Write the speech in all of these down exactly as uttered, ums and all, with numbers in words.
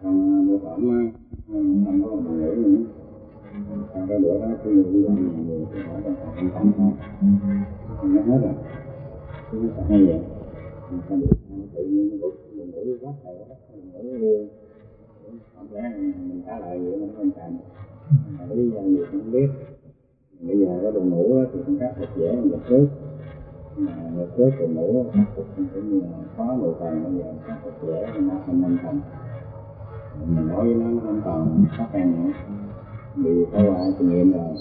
còn một phẩm năm có một ngủ nữa. Còn cái bữa đó tôi đi ra nhà về tôi hỏi là không tắm thôi, không nó hết rồi, chứ nó sẽ hay vậy. Mình sao được tự nhiên nó bụt mình ngủ quá trời quá mình ngủ luôn, không lẽ mình trả lời vậy nó không thành, mà cái lý do gì không biết. Bây giờ có buồn ngủ thì cũng cắt thật dễ mình giật trước, mà giật trước buồn ngủ cắt thật cũng như là khó mười phần, bây giờ cắt thật dễ mình áp mình năm thành. Mình nói với nó nó không còn khó khăn nữa, vì có qua kinh nghiệm rồi.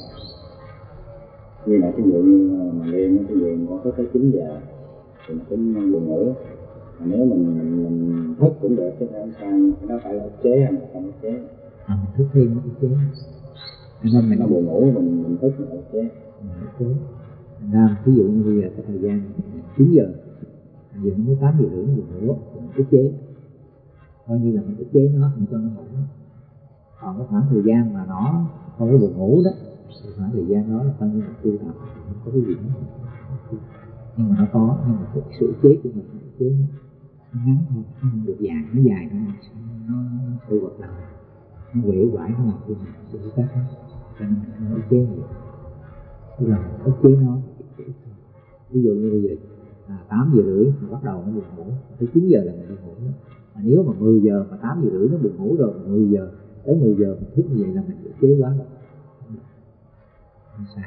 Như là ví dụ như mình đêm cái gì có thức tới chín giờ thì nó cũng buồn ngủ, mà nếu mình mình, mình thức cũng được chứ không sao, cái đó phải là ức chế hay không ức chế. À, mình thức thêm ức chế, nên mình nó buồn ngủ mình mình thức là ức chế. ức chế. Nên ví dụ như bây giờ cái thời gian chín giờ giờ mới tám giờ rưỡi buồn ngủ mình ức chế, coi như là mình ức chế nó không cho nó ngủ. Còn cái khoảng thời gian mà nó không có buồn ngủ đó thì khoảng thời gian đó là coi như là tu tập, không có cái gì hết. Nhưng mà nó có, nhưng mà cái sự chế của mình ức chế nó ngắn thôi, nó không được dài, nó dài nó nó sự hoạt động nó quể quải nó làm cho mình sự tác hết, cho nên mình ức chế nhiều. Tức là mình ức chế nó. Ví dụ như bây giờ à, tám giờ rưỡi mà bắt đầu nó buồn ngủ, tới chín giờ là mình đi ngủ đó. Mà nếu mà mười giờ mà tám giờ rưỡi nó buồn ngủ rồi, mười giờ tới mười giờ mình thức như vậy là mình ức chế quá rồi. Không sai.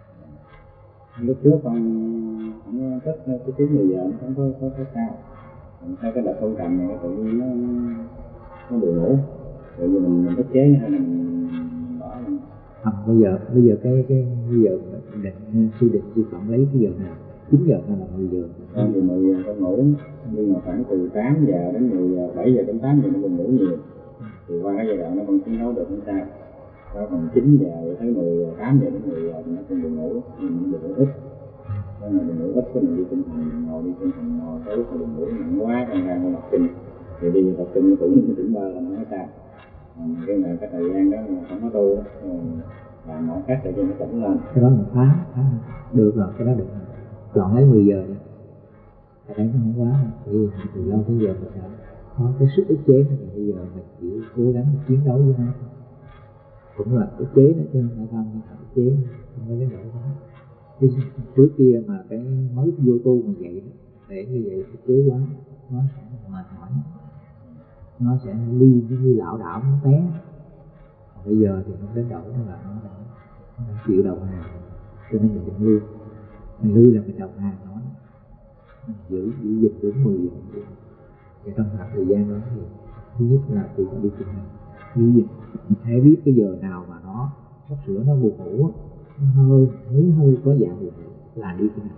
Lúc trước con không thích cái chín mười giờ nó không có có có cao, theo cái đợt không cầm này tự nhiên nó nó buồn ngủ, rồi mình mình ức chế hay là mình bỏ luôn. Không, bây giờ bây giờ cái cái bây giờ định suy định suy chọn lấy cái giờ nào chín giờ hay là mười giờ? Con thì mười giờ con ngủ, nhưng mà khoảng từ tám giờ đến mười giờ, bảy giờ đến tám giờ nó buồn ngủ nhiều, thì qua cái giai đoạn nó con chiến đấu được không sao. Đó, còn chín giờ tới mười giờ, tám giờ đến mười giờ thì nó còn buồn ngủ, mình buồn ngủ ít. Nên là buồn ngủ ít cái mình đi tinh thần, ngồi đi tinh thần ngồi tới lúc mà buồn ngủ nặng quá con ra con tập kinh, thì đi tập kinh tự nhiên tỉnh ba là nó nói sao. Cái này cái thời gian đó mà không có tu đó, làm mọi cách để cho nó tỉnh lên. Cái đó mình phá, phá được rồi, cái đó được rồi. Chọn lấy mười giờ đi, cái đấy nó không quá, thì từ lâu tới giờ mình đã có cái sức ức chế thì bây giờ mình chỉ cố gắng chiến đấu với nó, cũng là ức chế đó chứ không phải không phải ức chế, không có cái nỗi đó. Cái trước kia mà cái mới vô tu mà vậy đó, để như vậy ức chế quá nó sẽ mệt mỏi, nó sẽ ly như lão đảo nó té. Còn bây giờ thì nó đến độ đó là nó đã, nó đã chịu đầu hàng, cho nên mình đừng lưu, mình lưu là mình đầu hàng nó, mình giữ giữ gìn đúng mười giờ. Và trong khoảng thời gian đó thì thứ nhất là chị đi kinh hành, giữ gìn, hãy biết cái giờ nào mà nó sắp sửa nó buồn ngủ, nó hơi thấy hơi có dạng buồn ngủ là đi kinh hành,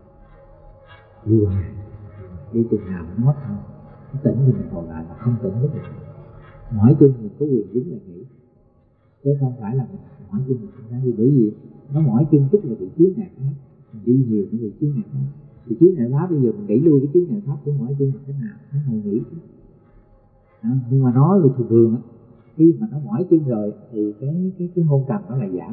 đi hoài, đi chừng nào nó mất thôi. Nó tỉnh thì mình còn lại, mà không tỉnh hết được. Mỏi chân mình có quyền đứng lại nghỉ, chứ không phải là mình mỏi chân mình không ra đi, bởi vì nó mỏi chân tức là bị chướng ngại pháp, mình đi nhiều nó bị chướng ngại pháp. Thì chướng ngại pháp bây giờ mình đẩy lui cái chướng ngại pháp của mỏi chân mình thế nào, nó ngồi nghỉ. Đó, nhưng mà nó là thường thường á, khi mà nó mỏi chân rồi thì cái cái cái hôn trầm nó lại giảm,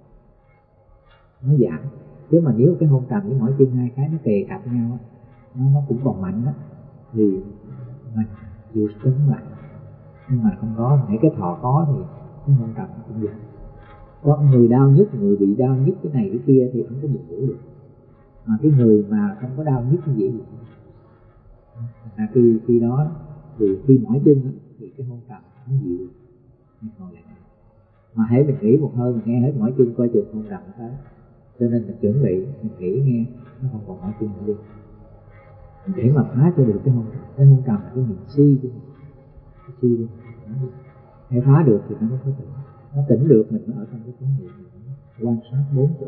nó giảm. Chứ mà nếu cái hôn trầm với mỏi chân hai cái nó kề cặp nhau á, nó nó cũng còn mạnh đó, thì mình chịu cứng lại. Nhưng mà không có, để cái thọ có thì cái hôn trầm nó cũng giảm. Có người đau nhức, người bị đau nhức cái này cái kia thì không có buồn ngủ được, mà cái người mà không có đau nhức như vậy là khi khi đó thì khi mỏi chân đó, thì cái hôn trầm nó dịu, mình ngồi lại. Mà hãy mình nghỉ một hơi, mình nghe hết mỏi chân coi chừng hôn trầm nó tới, cho nên mình chuẩn bị mình nghỉ nghe nó không còn mỏi chân nữa đi, để mà phá cho được cái hôn trầm. Cái hôn trầm là cái niệm si của mình, cái si của mình. Để phá được thì nó mới có tỉnh. Nó tỉnh được mình mới ở trong cái chánh niệm, quan sát bốn chỗ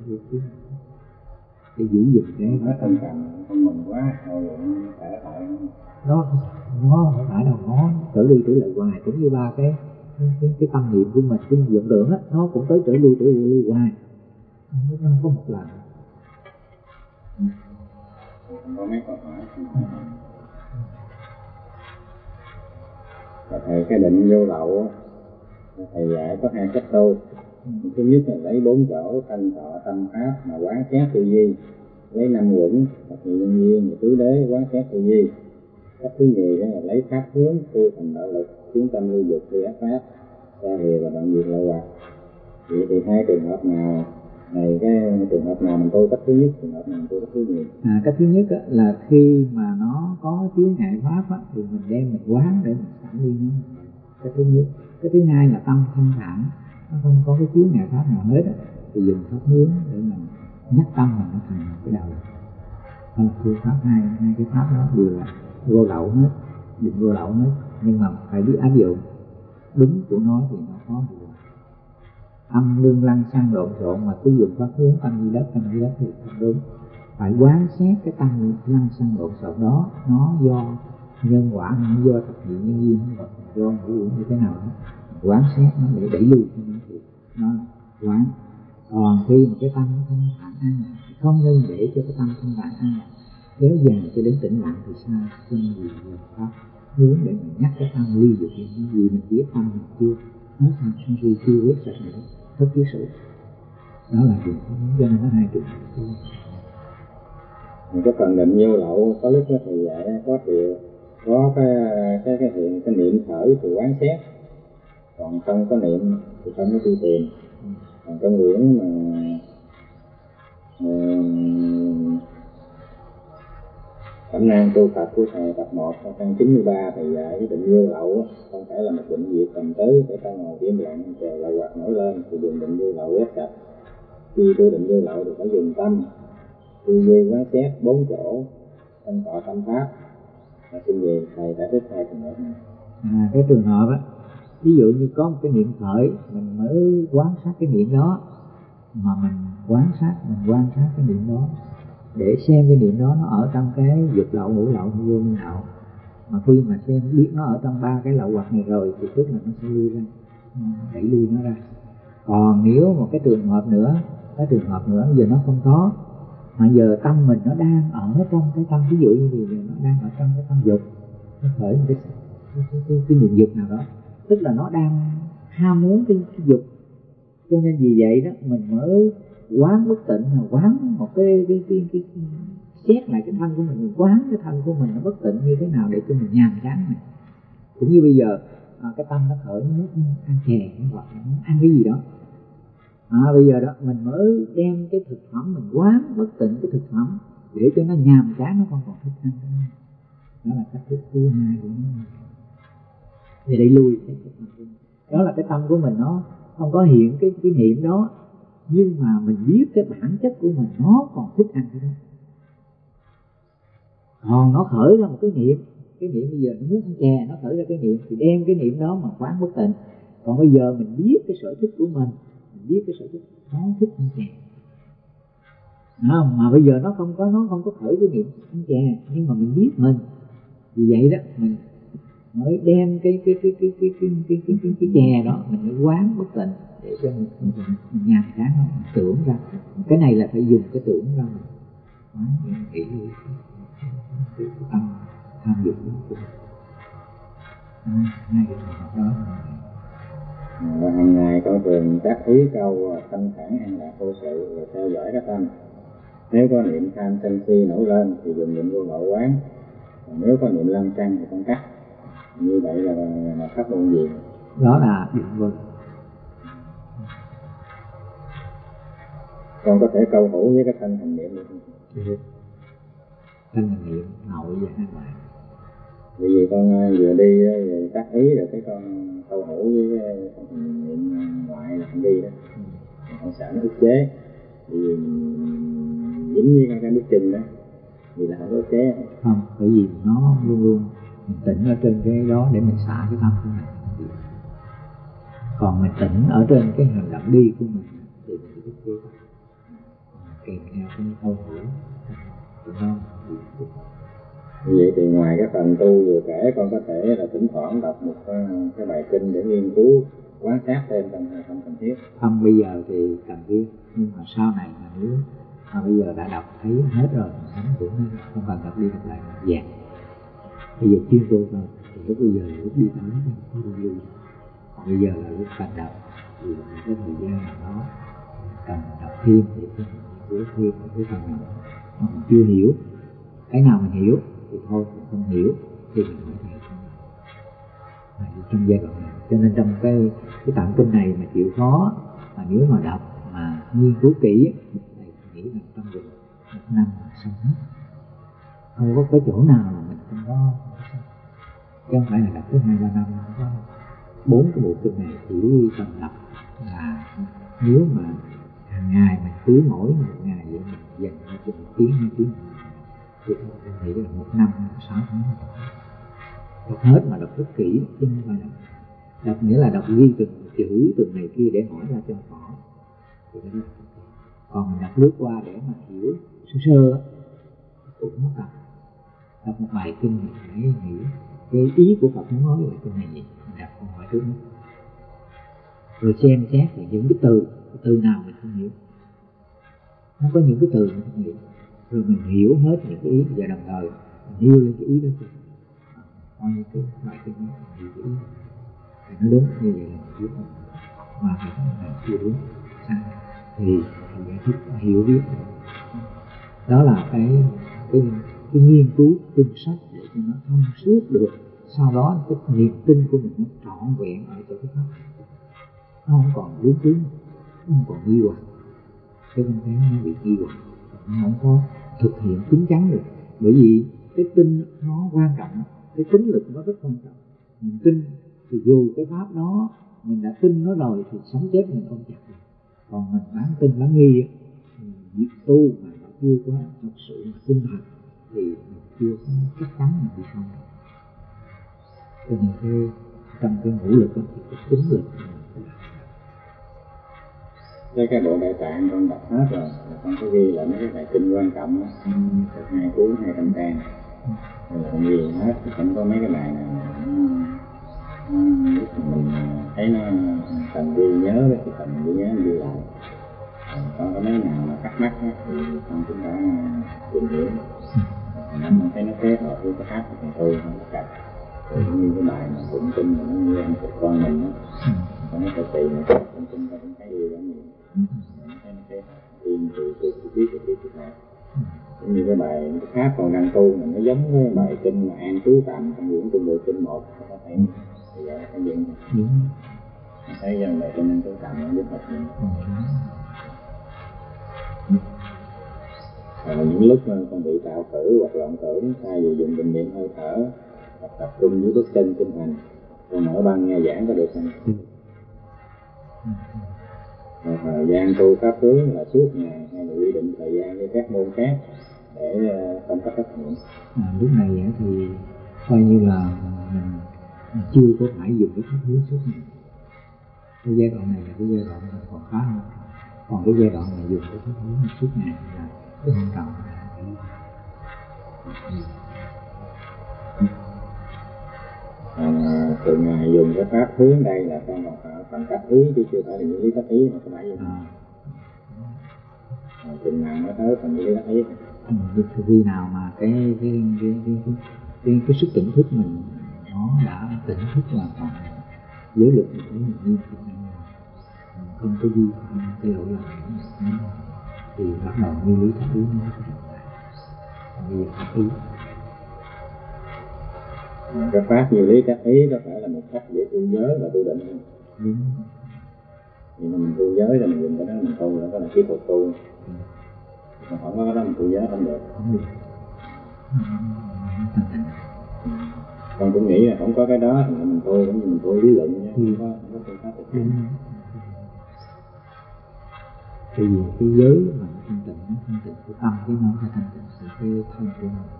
để giữ gìn cái nó thân trầm con mình quá rồi phải lại nó nó không phải đâu, nó trở lui trở lại hoài, cũng như ba cái cái cái, cái tâm niệm của mình, cái vọng tưởng á, nó cũng tới trở lui trở lui hoài, nó không có một lần. Không có mấy câu hỏi. Và thầy cái định vô lậu thầy dạy có hai cách tu. Thứ nhất là lấy bốn chỗ thanh thọ tâm pháp mà quán xét tư duy, lấy năm quẩn hoặc nhiều nhân viên tứ đế quán xét tư duy. Cách thứ nhì đó là lấy pháp hướng tu thành đạo lực, tiến tâm lưu dục đi ác pháp, xa lìa và đoạn diệt lậu hoặc. Vậy thì hai trường hợp nào này, cái trường hợp nào mình tu cách thứ nhất, trường hợp nào mình tu cách thứ nhì? À, cách thứ nhất á, là khi mà nó có chướng ngại pháp á, thì mình đem mình quán để mình xả đi nó. Cái thứ nhất. Cái thứ hai là tâm thanh thản, nó không có cái chướng ngại pháp nào hết á, thì dùng pháp hướng để mình nhắc tâm mình nó thành cái đạo lực. Đó là phương pháp hai, hai cái pháp đó đều là vô lậu hết, định vô lậu hết, nhưng mà phải biết áp dụng đúng của nó thì nó có hiệu quả. Âm lương lăng sang lộn xộn mà cứ dùng pháp hướng tâm di đất, tâm di đất thì không đúng. Phải quán xét cái tâm lăng sang lộn xộn đó, nó do nhân quả, nó do thực hiện nhân duyên, nó do ngũ uẩn như thế nào đó, quán xét nó để đẩy lùi cho nó thì nó quán. Còn khi mà cái tâm nó thanh thản an lạc, không nên để cho cái tâm thanh thản an lạc kéo dài cho đến tĩnh lặng thì sao? Cho nên vì dùng pháp hướng để mình nhắc cái tâm ly dục những gì mình biết tâm mình chưa hết tham sân si, chưa quét sạch nữa, thất kiết sử. Đó là dùng pháp hướng, cho nên nó hai trường hợp. Cái phần định vô lậu có lúc thầy dạy có triệu có cái cái cái hiện cái niệm khởi thì quán xét, còn không có niệm thì không có đi tìm. Còn trong quyển mà Cẩm nang tu Phật của thầy tập một trang chín mươi ba, thầy dạy cái định vô lậu không phải là một định diệt tầm tứ để ta ngồi im lặng chờ lậu hoặc nổi lên thì dùng định vô lậu quét sạch. Khi tu định vô lậu thì phải dùng tâm tư duy quán xét bốn chỗ thanh tọa tâm pháp. Là xin về thầy giải thích hai trường hợp này. À, cái trường hợp á, ví dụ như có một cái niệm khởi, mình mới quán sát cái niệm đó, mà mình quan sát, mình quan sát cái niệm đó để xem cái niệm đó nó ở trong cái dục lậu, ngũ lậu, vô minh lậu. Mà khi mà xem biết nó ở trong ba cái lậu hoặc này rồi thì tức là nó sẽ lui ra, đẩy lui nó ra. Còn nếu một cái trường hợp nữa, cái trường hợp nữa giờ nó không có, mà giờ tâm mình nó đang ở trong cái tâm, ví dụ như bây giờ nó đang ở trong cái tâm dục, nó khởi một cái cái, cái, cái, cái niệm dục nào đó, tức là nó đang ham muốn cái, cái dục. Cho nên vì vậy đó mình mới quán bất tịnh, quán một cái cái cái, cái, cái xét lại cái thân của mình, mình quán cái thân của mình nó bất tịnh như thế nào để cho mình nhàm chán này. Cũng như bây giờ à, cái tâm nó khởi nó muốn ăn chè, nó gọi nó muốn ăn cái gì đó. À, bây giờ đó mình mới đem cái thực phẩm mình quán bất tịnh cái thực phẩm để cho nó nhàm chán, nó không còn thích ăn nữa. Đó là cách thức thứ hai của nó. Thì đẩy lui cái thực phẩm. Đó là cái tâm của mình nó không có hiện cái cái niệm đó, nhưng mà mình biết cái bản chất của mình nó còn thích ăn cái đó. Còn nó khởi ra một cái niệm, cái niệm bây giờ nó muốn ăn chè, nó khởi ra cái niệm thì đem cái niệm đó mà quán bất tịnh. Còn bây giờ mình biết cái sở thích của mình, mình biết cái sở thích nó thích ăn chè. Không, mà bây giờ nó không có nó không có khởi cái niệm ăn chè, nhưng mà mình biết mình. Vì vậy đó mình mới đem cái cái cái cái cái cái cái cái cái, cái chè đó mình mới quán bất tịnh để cho mình, mình, mình nhàm chán nó, mình tưởng ra. Cái này là phải dùng cái tưởng ra mình quán để mình nghĩ cái, cái, cái tâm tham dục đó. Hai cái đó. Và hàng ngày con thường tác ý câu thanh thản an lạc vô sự rồi theo dõi cái tâm. Nếu có niệm tham sân si nổi lên thì dùng niệm vô lậu quán. Còn nếu có niệm lăng xăng thì con cắt. Như vậy là, là, là pháp môn gì? Đó là định vân. Con có thể câu hữu với cái thanh hành niệm được không? Ừ. Thanh hành niệm nội và hai ngoại. Vì vì con vừa đi rồi tác ý rồi cái con câu hữu với cái thanh hành niệm ngoại là không đi đó. Ừ. Con sợ nó ức chế. Vì dính với cái bước chân đó. Vì là không có ức chế. Không, bởi vì nó luôn luôn mình tỉnh ở trên cái đó để mình xả cái tâm của mình. Còn mình tỉnh ở trên cái hành động đi của mình thì mình ức chế. Kèm theo cái câu hữu của nó. Như vậy thì ngoài cái phần tu vừa kể, con có thể là thỉnh thoảng đọc một cái, cái bài kinh để nghiên cứu quan sát thêm trong không cần thiết. Không, bây giờ thì cần thiết, nhưng mà sau này mà nếu mà bây giờ đã đọc thấy hết rồi thì cũng không cần đọc đi đọc lại một dạng. Bây giờ chuyên tu thôi thì lúc bây giờ là lúc đi tới không đi lưu. Còn bây giờ là lúc cần đọc thì cái thời gian nào đó cần đọc thêm để cho mình nghiên cứu thêm cái phần nào mà mình chưa hiểu. Cái nào mình hiểu thì thôi, mình không hiểu thì mình mới thấy trong giai đoạn này. Cho nên trong cái cái tạng kinh này mà chịu khó mà nếu mà đọc mà nghiên cứu kỹ thì nghĩ rằng trong vòng một năm là xong hết, không có cái chỗ nào là mình không có, chứ không phải là đọc tới hai ba năm. Không có bốn cái bộ kinh này chỉ cần đọc là nếu mà hàng ngày mình cứ mỗi một ngày vậy mình dành ra cho một tiếng hai tiếng thì tôi nghĩ là một năm sáu tháng đọc hết, mà đọc rất kỹ chứ không phải đọc đọc nghĩa là đọc ghi từng chữ từng này kia để hỏi ra cho rõ thì cái đó. Còn mình đọc lướt qua để mà hiểu sơ sơ cũng không cần. Đọc một bài kinh thì phải hiểu cái ý của Phật muốn nói về câu này gì, đọc câu hỏi trước đó. Rồi xem xét là những cái từ cái từ nào mình không hiểu, nó có những cái từ mình không hiểu, rồi mình hiểu hết những cái ý và đồng thời mình yêu lên cái ý đó cho coi như cái bài kinh đó hiểu cái ý thì nó đúng như vậy là mình hiểu không, mà phải là chưa đúng sai thì thì giải thích hiểu biết. Đó là cái cái cái nghiên cứu kinh sách để cho nó thông suốt được. Sau đó cái niềm tin của mình nó trọn vẹn ở chỗ cái pháp, nó không còn lướng tướng, nó không còn nghi hoặc, chứ không thấy nó bị nghi hoặc, nó không có thực hiện chính chắn được. Bởi vì cái tin nó quan trọng, cái tính lực nó rất quan trọng. Mình tin thì dù cái pháp đó mình đã tin nó rồi thì sống chết mình không chặt được. Còn mình bán tin bán nghi, mình tu mà nó chưa có thật sự mà tin thật thì mình chưa có chắc chắn mình đi không. Cho nên cái trong cái ngũ lực đó, thì cái tính lực cái cái bộ Đại Tạng con đọc hết rồi, con có ghi lại mấy cái bài kinh quan trọng đó, được hai cuốn hai trăm trang, rồi con ghi hết, không có mấy cái bài nào nó mình thấy nó cần ghi nhớ với cái cần ghi nhớ ghi lại. Con có mấy nào mà thắc mắc thì con cũng đã tìm hiểu, nó mình thấy nó kết hợp với cái pháp của thầy tôi không có cạch. Rồi như cái bài mà tụng kinh mà nó như anh con mình đó, con nó phải tìm một cái tụng kinh, con cũng thấy gì đó nhiều. Nó thấy nó kết hợp tiên từ từ từ tiết từ tiết từ tiết. Cũng như cái bài cái pháp còn đang tu mà nó giống cái bài kinh mà An Trú Tạm trong quyển Trung Bộ Kinh một, có thể thì vậy cái gì không? Thấy rằng bài kinh An Trú Tạm nó giúp học nhiều. Và những lúc con bị tạo tử hoặc loạn tưởng, thay vì dùng bình niệm hơi thở hoặc tập trung với bước chân kinh hành, con mở băng nghe giảng có được không? Và thời gian tu pháp hướng là suốt ngày hay là quy định thời gian với các môn khác để không có thất niệm? À, lúc này thì coi như là mình, mình chưa có phải dùng cái pháp hướng suốt ngày. Cái giai đoạn này là cái giai đoạn mình còn khá hơn. Còn cái giai đoạn này dùng cái pháp hướng suốt ngày là cái quan trọng. À, từ ngày dùng cái pháp hướng đây là con còn phải bằng cách ý chứ chưa phải là những lý tác ý mà có phải vậy không? À, chừng nào mới tới phần những lý tác ý? Ừ, khi nào mà cái cái cái cái cái, cái, cái sức tỉnh thức mình nó đã tỉnh thức hoàn toàn, giới lực mình thấy mình như thế này, không có gì cái lỗi lầm thì bắt đầu như lý tác ý nó sẽ trở lại. Bây giờ tác ý cái pháp như lý tác ý có phải là một cách để tu giới và tu định không? Đúng. Nhưng mà mình tu giới là mình dùng cái đó mình tu, đó là kỹ thuật tu. Ừ. Mà không có cái đó mình tu giới không được. Không được. Ừ. Con cũng nghĩ là không có cái đó thì mình tu cũng như mình tu lý luận nha, không có không có phương pháp thực hành. Bởi vì cái giới mà nó thanh tịnh, nó thanh tịnh của tâm, cái nó phải thanh tịnh sự cái thân của mình,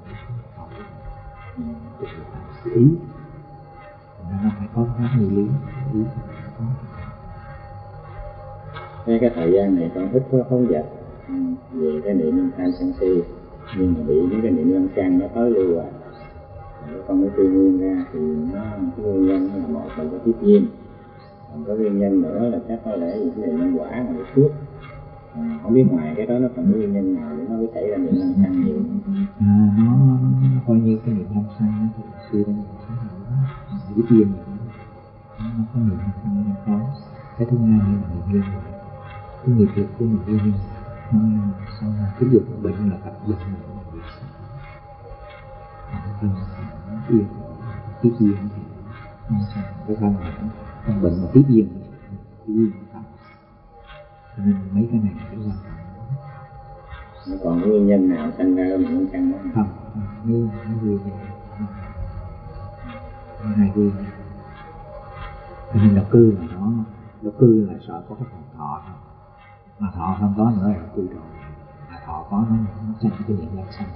cái ý, nó phải có cái nguyên lý, ý có. Cái cái thời gian này con thích có phóng dật về cái niệm nhân tham sân si, nhưng mà bị những cái niệm nhân căn nó tới lưu hoài. Nếu con mới truy nguyên ra thì nó cái nguyên nhân là một là có tiếp duyên, còn có nguyên nhân nữa là chắc có lẽ vì cái niệm nhân quả mà được phước. À, không biết ngoài cái đó nó còn nguyên nhân nào để nó mới xảy ra niệm nhân căn nhiều? À, nó, nó coi như cái niệm nhân căn thì xưa đây mình thấy là nó biết duyên rồi, nó có niệm nhân căn nó có. Cái thứ hai là niệm nhân quả, cái nghiệp lực của mình duyên nó sau này cái dục bệnh là tập dục mình bị yên, tiếp yên thì không sao, cái thân này nó không bệnh mà tiếp yên, tiếp yên không. Cho nên mấy cái này rất quan trọng. Nó còn nguyên nhân nào sinh ra bệnh nhân căn đó không? Không, mấy mấy nguyên nhân, hai nguyên nhân. Cho nên độc cư là nó, độc cư là sợ có cái phần thọ thôi, mà thọ không có nữa là độc cư rồi, mà thọ có nó nó sanh cái niệm lăng xanh.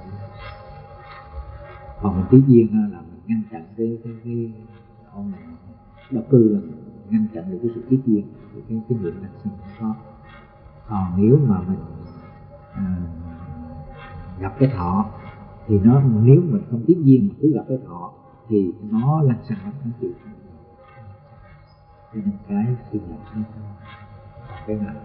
Còn mình tiếp duyên là mình ngăn chặn cái cái cái con này, độc cư là mình ngăn chặn được cái sự tiếp duyên, cái cái niệm lăng xanh không có. Còn nếu mà mình à, gặp cái thọ thì nó, nếu mình không tiếp duyên mà cứ gặp cái thọ thì nó lăng xanh nó không chịu. Cho nên cái suy nhập nó cái này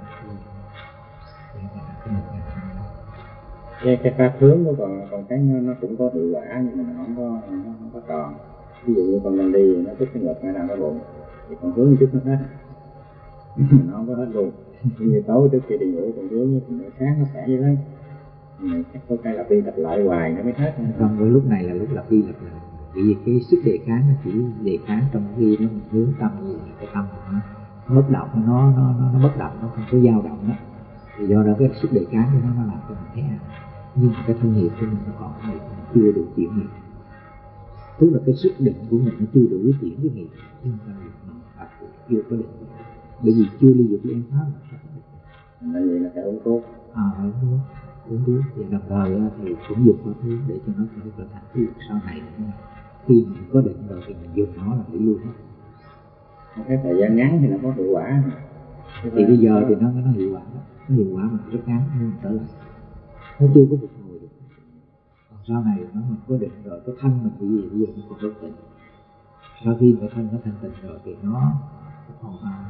cái cái pháp hướng của còn còn cái nó, nó cũng có hiệu quả nhưng mà nó không có nó không có tròn. Ví dụ như con đang đi nó tức cái ngực ngay đang cái bụng thì còn hướng chút nó hết nó không có hết luôn. Như tối trước khi đi ngủ còn hướng thì nó sáng nó khỏe vậy đấy, nhưng chắc có cái lặp đi lặp lại hoài nó mới hết. Không, với lúc này là lúc lặp đi lặp lại, vì cái sức đề kháng nó chỉ đề kháng trong khi nó mình hướng tâm gì, cái tâm nó bất động, nó nó nó nó bất động, nó không có dao động đó, thì do đó cái sức đề kháng của nó nó làm cho mình thấy ăn. Nhưng mà cái thân nhiệt của mình nó còn này chưa đủ chuyển nghiệp, tức là cái sức định của mình nó chưa đủ chuyển cái nghiệp, nhưng mà nó chưa có định, bởi vì chưa ly dục với an pháp. Là vậy là phải uống thuốc. À, uống thuốc, uống thuốc thì đồng thời thì cũng dùng pháp thuốc để cho nó có trở thành cái lực sau này. Khi mình có định rồi thì mình dùng nó là để luôn hết. Cái thời gian ngắn thì nó có hiệu quả. Thì bây giờ thì nó nó hiệu quả đó, nó hiệu quả mà rất ngắn nhưng trở lại nó chưa có phục hồi được. Còn sau này nó mình có định rồi, cái thân mình bị gì bây giờ nó còn bất tịnh. Sau khi cái thân nó thanh tịnh rồi thì nó còn à...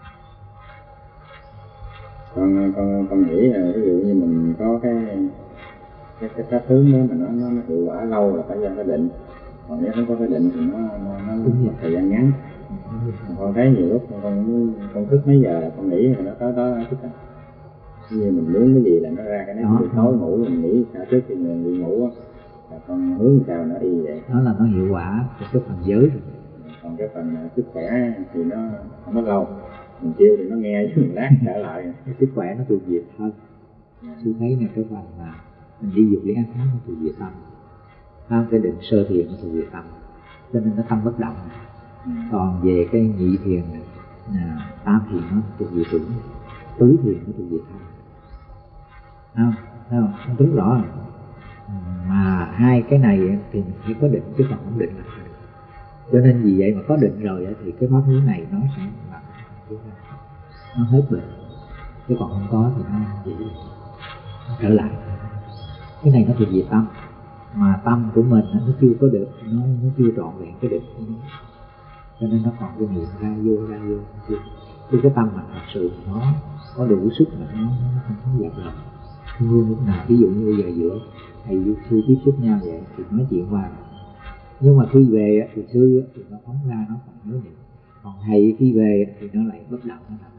con con con nghĩ là ví dụ như mình có cái cái cái pháp hướng đó mà nó nó, nó hiệu quả lâu là phải do cái định. Còn nếu không có cái định thì nó nó, nó thời gian ngắn. Con thấy nhiều lúc con con thức mấy giờ là con nghĩ là nó tới đó thức à. Như mình muốn cái gì là nó ra cái nó tối ngủ mình nghĩ sao trước khi mình đi ngủ á, là con hướng sao nó y vậy. Đó là nó hiệu quả của cái phần giới rồi. Còn cái phần sức khỏe thì nó không có lâu. Mình kêu thì nó nghe chứ mình lát trở lại. Cái sức khỏe nó thuộc về thân. Sư thấy là cái phần mà mình đi dục lý an pháp nó thuộc về tâm. Không, cái định sơ thiền nó thuộc về tâm, cho nên nó tâm bất động. Còn về cái nhị thiền này, à, tam thiền nó thuộc về tưởng, tứ thiền nó thuộc về thân. Không, thấy không? Không tính rõ rồi. Mà hai cái này thì mình phải có định chứ còn không định là không được. Cho nên vì vậy mà có định rồi thì cái pháp hướng này nó sẽ là nó hết bệnh, chứ còn không có thì nó chỉ trở lại. Cái này nó thuộc về tâm, mà tâm của mình nó chưa có được, nó nó chưa trọn vẹn cái định của nó, cho nên nó còn cái niệm ra vô ra vô chưa. Khi cái tâm mà thật sự nó có đủ sức mà nó nó không có dập lòng. Như lúc nào ví dụ như bây giờ giữa thầy với sư tiếp xúc nhau vậy thì nói chuyện qua, nhưng mà khi về thì sư thì nó phóng ra nó còn nhớ niệm, còn thầy khi về thì nó lại bất động, nó làm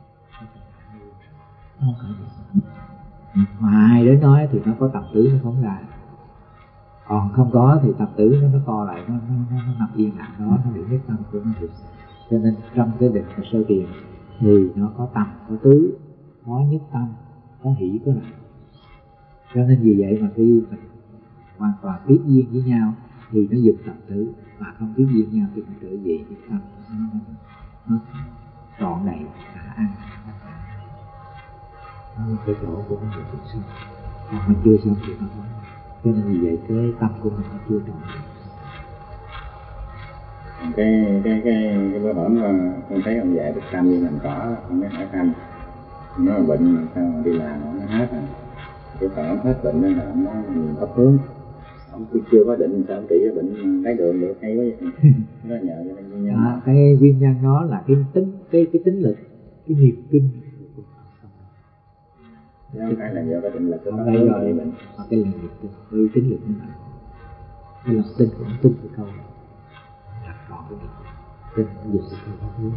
nó không phải vậy. Mà hai đứa nói thì nó có tầm tứ nó phóng ra, còn không có thì tầm tứ nó nó co lại, nó nó nó, nó nằm yên lặng đó, nó để nhất tâm của nó được. Cho nên trong cái định của sơ thiền thì nó có tầm có tứ, có nhất tâm, có hỷ có lạc. Cho nên vì vậy mà khi mình hoàn toàn tiếp duyên với nhau thì nó dùng tầm tứ, mà không tiếp duyên nhau thì nó trở về cái tâm nó, nó, nó trọn đầy cả ăn. Nó là cái chỗ của nó được xong, còn mình chưa xong thì nó không. Cho nên vì vậy cái tâm của mình nó chưa trọn. Cái cái cái cái bữa hổm con thấy ông dạy được Khanh đi làm cỏ, con mới hỏi Khanh nó là bệnh mà sao mà đi làm nó hết à. Cái phần ông hết bệnh nên là ông nói mình pháp hướng, ông chưa có định sao ông trị cái bệnh đái đường được hay quá vậy. Nó nhờ cho nên nguyên nhân à, cái nguyên nhân đó là cái tính cái cái tính lực, cái nghiệp kinh. Chứ không phải là do cái định lực của không pháp phải hướng do bị bệnh. mà cái là nghiệp kinh, cái tính lực nó nặng, cái lòng tin của ông tin cái câu đặt còn cái nghiệp tin nó dùng cái câu pháp hướng.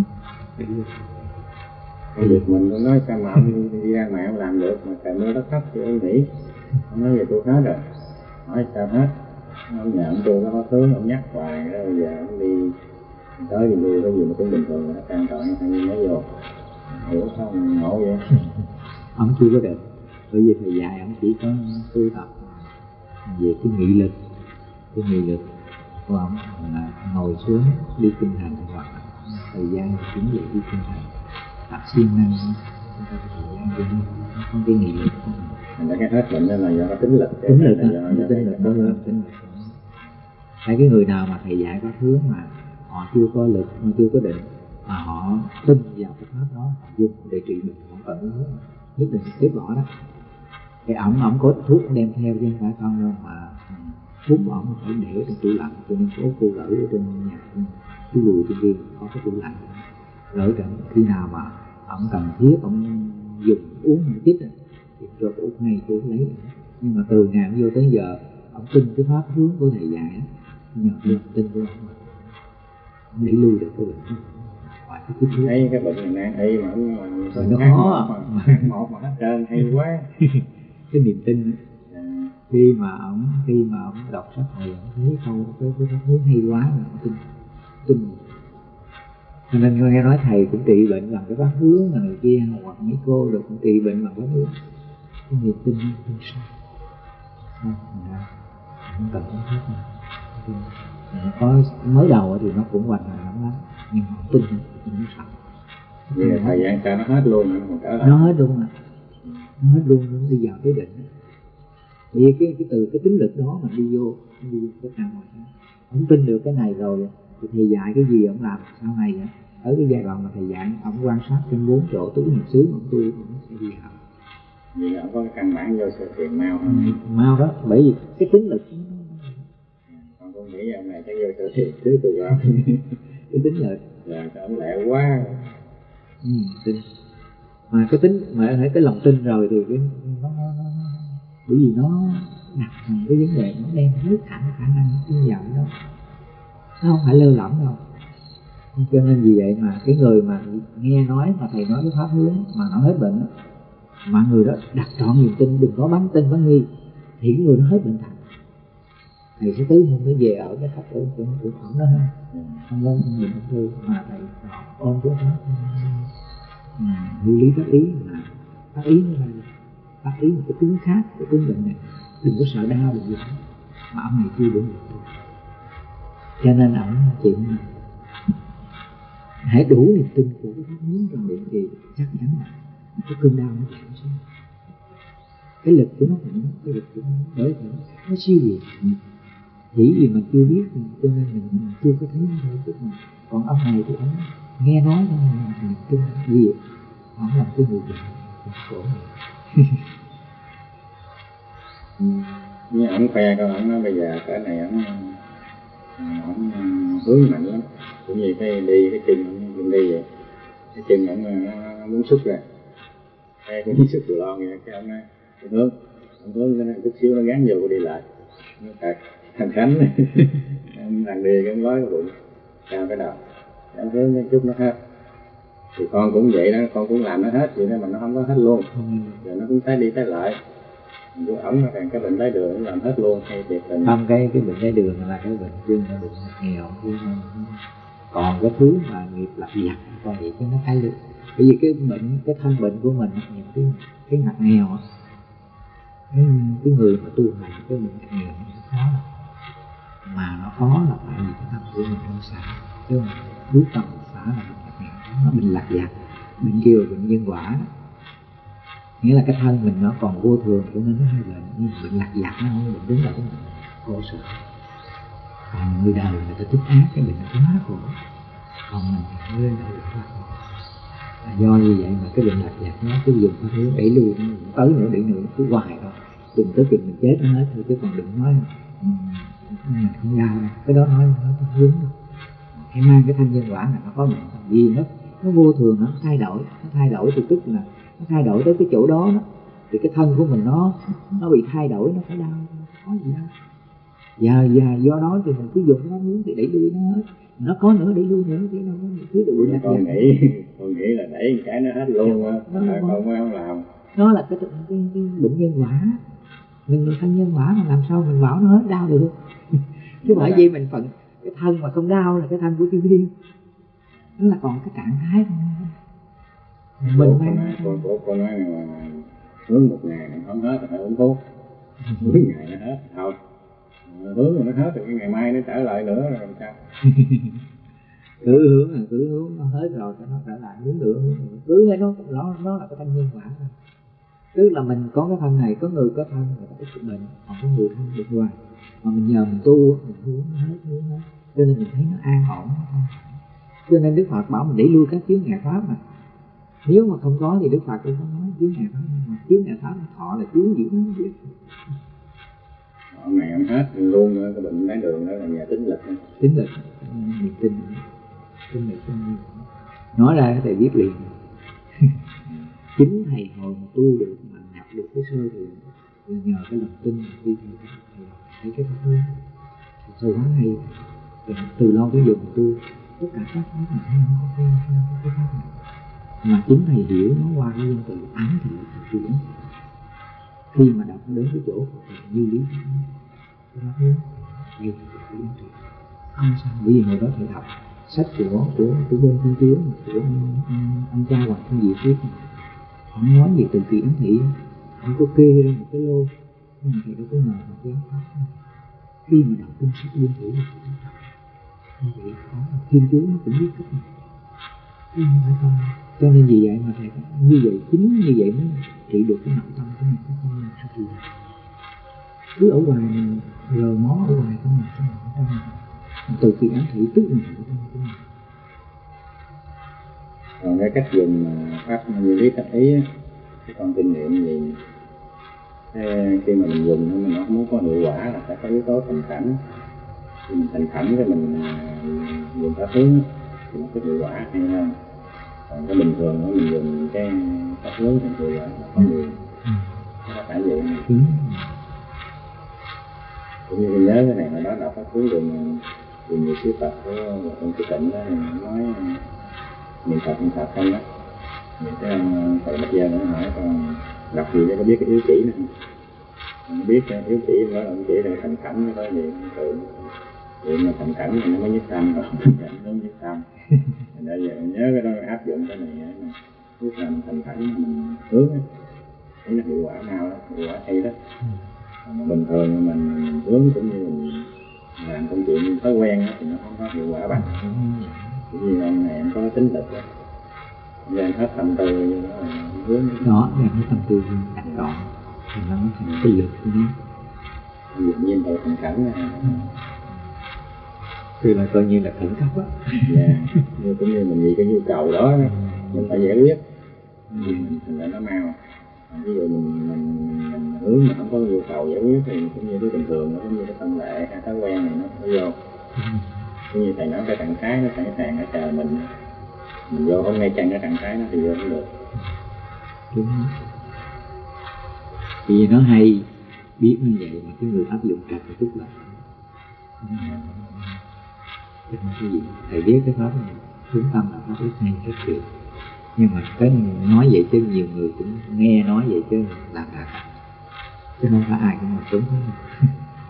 Cái việc mình cũng nói sao mà ông đi ra ngoài ông làm được mà trời mưa đất thấp thì ông nghỉ. Ông nói về tôi hết rồi, hỏi sao hết. ông nhà ông tu nó có thứ ông nhắc hoài đó, bây giờ ông đi tới thì lui cái gì mà cũng bình thường, nó can trọng thanh niên mới vô hiểu không ngộ vậy. Ông chưa có được, bởi vì thầy dạy ông chỉ có tu tập về cái nghị lực, cái nghị lực của ông là ngồi xuống đi kinh hành, hoặc thời gian chính về đi kinh hành tập siêng năng thời gian đi không cái nghị lực. Thành ra cái hết bệnh đó là do cái tính lực, tính lực đó, do, do tính lực đó là tính lực. Hay cái người nào mà thầy dạy có thứ mà họ chưa có lực, mà chưa có định, mà họ tin vào cái pháp đó dùng để trị bệnh, họ cần uống nhất định kết quả đó. Thì ổng ổng có thuốc đem theo chứ không phải không đâu, mà thuốc của ổng phải để trong tủ lạnh, cho nên cố cô gửi ở trên nhà chú Bùi trên kia có cái tủ lạnh, gửi trong khi nào mà ổng cần thiết ổng dùng uống một chích thì cho uống ngay tôi lấy. Nhưng mà từ ngày vô tới giờ ổng tin cái pháp hướng của thầy dạy, nhờ lòng tin của ổng để lui được cái bệnh. Thấy cái bệnh này nan y mà ông mà nó khó mà một mà hết trơn hay quá. Cái niềm tin à. Khi mà ông khi mà ông đọc sách này ông thấy câu cái cái pháp hướng hay quá rồi ông tin tin. Cho nên nghe nói thầy cũng trị bệnh bằng cái pháp hướng là người kia, hoặc mấy cô được cũng trị bệnh bằng pháp hướng. Cái niềm tin tin sao? Không, không cần có hết mà. Có mới đầu thì nó cũng hoành hành lắm, nhưng mà tin thì nó sợ. Vậy là thời gian cho nó hết luôn, nó hết luôn à, nó hết luôn, nó đi vào cái định. Vì cái cái từ cái tính lực đó mà đi vô, đi vô cái nào mà ông tin được cái này rồi thì thầy dạy cái gì ông làm sau này vậy? Ở cái giai đoạn mà thầy dạy ông quan sát trên bốn chỗ tứ niệm xứ ông tu ông sẽ đi học. Vì là ông có cái căn bản vô sự thiền mau không? Ừ, mau đó, bởi vì cái tính lực con cũng nghĩ ông này chắc vô sự thiền trước từ rồi. Cái tính lực là ông lẹ quá. Ừ, tin. Mà cái tính mà thấy cái lòng tin rồi thì cái nó, nó, nó bởi vì nó đặt cái vấn đề, nó đem hết khả khả năng tin vào đó, nó không phải lơ lỏng đâu. Cho nên vì vậy mà cái người mà nghe nói mà thầy nói cái pháp hướng mà nó hết bệnh đó, mà người đó đặt trọn niềm tin, đừng có bắn tin bắn nghi, thì người đó hết bệnh thật. Thầy sẽ tứ hôm mới về ở cái thạch ở chỗ của ổng đó ha, không có niệm thư mà thầy ôm cái pháp nguyên lý pháp ý, mà pháp ý nó là pháp ý một cái tính khác của tính bệnh này, đừng có sợ đau đừng gì hết, mà ông này chưa đủ được. Cho nên ổng chịu mà hãy đủ niềm tin của cái pháp hướng trong miệng thì chắc chắn là cái cơn đau nó giảm xuống, cái lực của nó cũng cái lực của nó bởi vì nó siêu việt. Chỉ vì mình chưa biết cho nên mình, mình chưa có thấy nó thôi, chứ mà còn ông này thì ông nghe nói thôi mà niềm tin gì ông làm cái người bệnh khổ này. Nhưng ông khoe con ông nói bây giờ cái này ông ông hướng mạnh lắm, cũng như cái đi cái chân ông đi vậy, cái chân ông nó muốn xuất ra, cái cũng muốn xuất từ lo vậy, cái ông nói ông hướng ông hướng cái này chút xíu nó gắn vô đi lại, nó thật thằng Khánh ông thằng đi cái nói cái bụng cao cái đầu, ông hướng cái chút nó hết. Thì con cũng vậy đó, con cũng làm nó hết vậy đó mà nó không có hết luôn, rồi nó cũng tái đi tái lại. Của ổng là cái bệnh đái đường nó làm hết luôn hay thiệt tình. Không, cái cái bệnh đái đường là cái bệnh chứ là bệnh nghèo chứ không. Còn cái thứ mà nghiệp lặt vặt còn vậy chứ nó thay được. Bởi vì cái bệnh, cái thân bệnh của mình những cái cái ngặt nghèo á, cái, cái người mà tu hành cái bệnh ngặt nghèo nó khó lắm. Mà nó khó là tại vì cái tâm của mình không xả, chứ không bước tâm xả là bệnh ngặt nghèo, nó bệnh lặt vặt, bệnh kêu là bệnh nhân quả đó. Nghĩa là cái thân mình nó còn vô thường cho nên nó hay bệnh, nhưng bệnh lặt vặt nó không bệnh đứng lại cái bệnh khổ sở. Còn người đời người ta thích ác cái bệnh nó quá khổ, còn mình thì lên lại được quá khổ. Là do như vậy mà cái bệnh lặt vặt nó cứ dùng cái thứ đẩy lui, nó tới nữa đẩy nữa cứ hoài thôi, đừng tới chừng mình chết nó hết thôi, chứ còn đừng nói mình không đau đâu. Cái đó nói nó có hướng đâu. Hãy mang cái thân nhân quả là nó có bệnh gì nó nó vô thường, nó thay đổi, nó thay đổi thì tức là nó thay đổi tới cái chỗ đó đó, thì cái thân của mình nó nó bị thay đổi, nó phải đau, có gì đâu. Và, và do đó thì mình cứ dùng nó muốn thì đẩy lui nó hết, nó có nữa đẩy lui nữa chứ đâu có thứ đủ đặt. Con nghĩ con nghĩ là đẩy cái nó hết luôn á, mà con mới không làm. Nó là cái, cái, cái, cái bệnh nhân quả, Mình là thân nhân quả mà làm sao mình bảo nó hết đau được. Chứ bởi vì mình phận cái thân mà không đau là cái thân của tiêu viêm, nó là còn cái trạng thái thôi. Mình mang cô cô cô nói là hướng một ngày nó không hết thì phải uống thuốc, hướng ngày nó hết thôi, hướng mà nó hết thì cái ngày mai nó trở lại nữa rồi làm sao? Cứ hướng là cứ hướng nó hết rồi cho nó trở lại, hướng nữa cứ thế nó nó nó là cái thân nhân quả thôi. Tức là mình có cái thân này, có người có thân người ta có bệnh, còn có người thân bên ngoài mà mình nhờ mình tu mình hướng nó hết, hướng hết, cho nên mình thấy nó an ổn. Cho nên Đức Phật bảo mình đẩy lui các chướng ngại pháp mà. Nếu mà không có thì Đức Phật cũng không nói chướng ngại pháp, mà chướng ngại pháp thọ là chướng dữ lắm chứ. Hôm nay em hết luôn cái bệnh đái đường đó là nhờ tính lực. Tính lực, niềm tin, tin lực tin nói ra thầy biết liền. Chính thầy hồi mà tu được mà nhập được cái sơ thiền là nhờ cái lòng tin mà khi thầy thầy thấy cái pháp hướng sâu quá hay. Từ lâu tới giờ mà tu tất cả các pháp mà thấy không có cái, cái pháp này mà chính thầy hiểu nó qua cái dân từ ám thị thị ám thị. Khi mà đọc đến cái chỗ như lý pháp hướng hay thị ám thị không sao, bởi vì hồi đó thầy đọc sách của của của bên Thiên Chúa của ông, ông, ông cha Hoàng Thiên Diệu Tiếp, ông nói gì từ kỳ ám thị, ông có kê ra một cái lô, nhưng mà thầy đâu có ngờ một cái ám pháp. Khi mà đọc kinh sách bên thủy như vậy có Thiên Chúa nó cũng biết cách này, không phải không. Cho nên vì vậy mà thầy như vậy, chính như vậy mới trị được cái nội tâm của mình, cái con mình sao thì cứ ở ngoài mình rờ mó ở ngoài không, mình sao mình trong mình từ kỳ ám thị tức mình ở trong của mình. Còn cái cách dùng pháp như lý cách ý cái con kinh nghiệm gì khi mà mình dùng mình nó muốn có hiệu quả là phải có yếu tố thành khẩn. Khi mình thành khẩn cái mình dùng pháp hướng thì nó có hiệu quả hay hơn. Còn cái bình thường mình dùng cái pháp hướng thì hiệu quả nó không nhiều. Nó phải vậy. Cũng như tôi nhớ cái này hồi đó đọc pháp hướng dùng dùng nhiều sư Phật của ông Trí Tịnh đó thì nói niệm Phật niệm Phật không đó. Thì cái ông thầy Bạch Gia nó hỏi con đọc gì để có biết cái yếu chỉ nữa không? Không biết cái yếu chỉ đó là ông chỉ là thành khẩn nó có gì tự vậy mà thành khẩn thì nó mới nhất tâm rồi, thành khẩn nó mới nhất tâm. Thành ra giờ nhớ cái đó áp dụng cái này mà lúc nào mình thành khẩn mình hướng á, thấy nó hiệu quả nào đó, hiệu quả hay đó. Mà bình thường mình, mình hướng cũng như mình làm công chuyện thói quen đó, thì nó không có hiệu quả bằng. Cũng như ông này em có tính lực đó, nên hết tâm tư như đó là hướng đó là cái tâm tư đặt gọn thì nó mới thành cái lực của nó. Ví dụ như tôi thành khẩn này. Thì là coi như là khẩn cấp á. Dạ, như cũng như mình vì cái nhu cầu đó mình phải giải quyết, vì mình thành ra nó mau. Ví dụ mình mình, mình hướng mà không có nhu cầu giải quyết thì cũng như cái bình thường, nó cũng như cái tâm lệ hay thói quen này nó phải vô. Cũng như thầy nói cái trạng thái nó sẵn sàng ở chờ mình, mình vô không ngay chân cái trạng thái nó thì vô không được. Đúng. Vì nó hay biết như vậy mà cái người áp dụng càng một chút là cái gì thầy biết cái pháp này hướng tâm là pháp rất hay rất tuyệt, nhưng mà cái nói vậy chứ nhiều người cũng nghe nói vậy chứ làm đạt chứ không phải ai cũng làm đúng hết.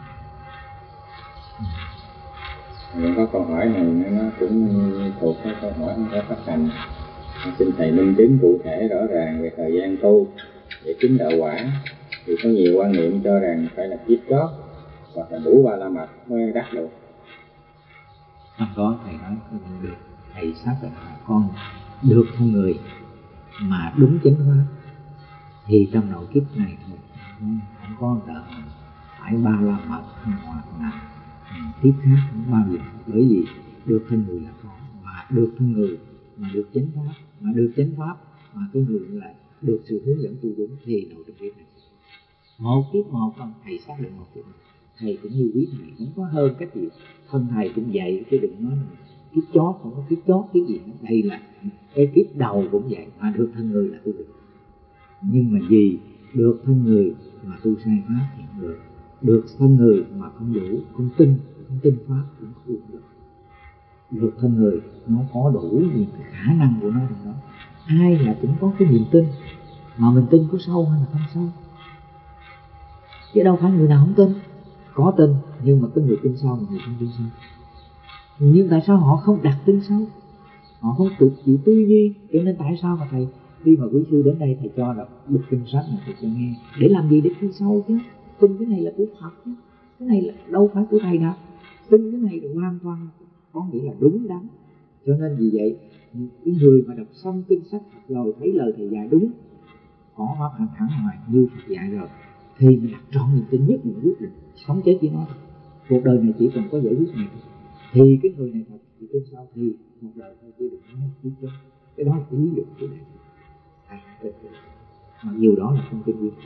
Rồi có câu hỏi này nó cũng thuộc cái câu hỏi của phát hành. Xin thầy minh chứng cụ thể rõ ràng về thời gian tu để chứng đạo quả. Thì có nhiều quan niệm cho rằng phải là kiếp chót hoặc là đủ ba la mật mới đắc được. Không có, thầy nói không được. Thầy xác định là con được con người mà đúng chánh pháp thì trong nội kiếp này thôi, không có đợi phải ba la mật hoặc là tiếp khác không bao giờ. Bởi vì được thân người là con, mà được thân người mà được chánh pháp, mà được chánh pháp mà cái người lại được sự hướng dẫn tu đúng thì nội trong kiếp này một kiếp một con. Thầy xác định một kiếp, thầy cũng như quý thầy không có hơn cách gì. Thân thầy cũng vậy chứ đừng nói là kiếp chót, không có kiếp chót kiếp gì nữa. Đây là cái kiếp đầu cũng vậy, mà được thân người là tu được. Nhưng mà vì được thân người mà tu sai pháp thì không được, được thân người mà không đủ, không tin, không tin pháp cũng không được. Được thân người nó có đủ những cái khả năng của nó trong đó. Ai là cũng có cái niềm tin, mà mình tin có sâu hay là không sâu. chứ đâu phải người nào không tin. Có tin, nhưng mà có người tin sâu, người không tin sâu. Nhưng tại sao họ không đặt tin sâu? Họ không tự chịu tư duy. Cho nên tại sao mà thầy khi mà quý sư đến đây thầy cho đọc bức kinh sách này thầy cho nghe, để làm gì? Để tin sâu chứ. Tin cái này là của Phật chứ, cái này là đâu phải của thầy đâu. Tin cái này là hoàn toàn có nghĩa là đúng đắn. Cho nên vì vậy, cái người mà đọc xong kinh sách Phật rồi thấy lời thầy dạy đúng, có pháp hành thẳng ngoài như Phật dạy rồi, thì mình đặt trọn niềm tin nhất mình quyết định sống chết với nó. Cuộc đời này chỉ cần có giải quyết này, thì cái người này thật thì tin sau thì một đời thôi, chứ đừng nói biết chết. Cái đó là cái ví dụ của này. À, mặc dù đó là không tin nguyên